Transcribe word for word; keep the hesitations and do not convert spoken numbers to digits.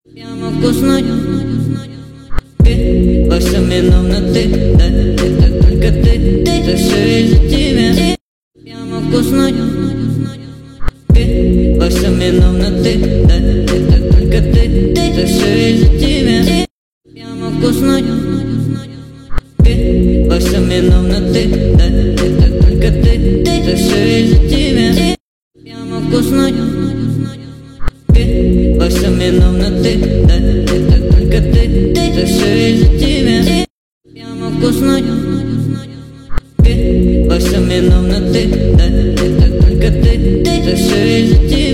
Прямо вкусно. Во всем виновна ты, да, это только ты, это все из-за тебя. Прямо вкусно. Во всем виновна ты, да, это только ты, это все из-за тебя. Прямо вкусно. Во всем виновна ты, да, это только ты, это все из-за тебя. Прямо вкусно. Во всем виновна ты, да, это только ты, это все из-за тебя. Прямо вкусно. Во всем виновна ты, да, это только ты, это все из-за тебя.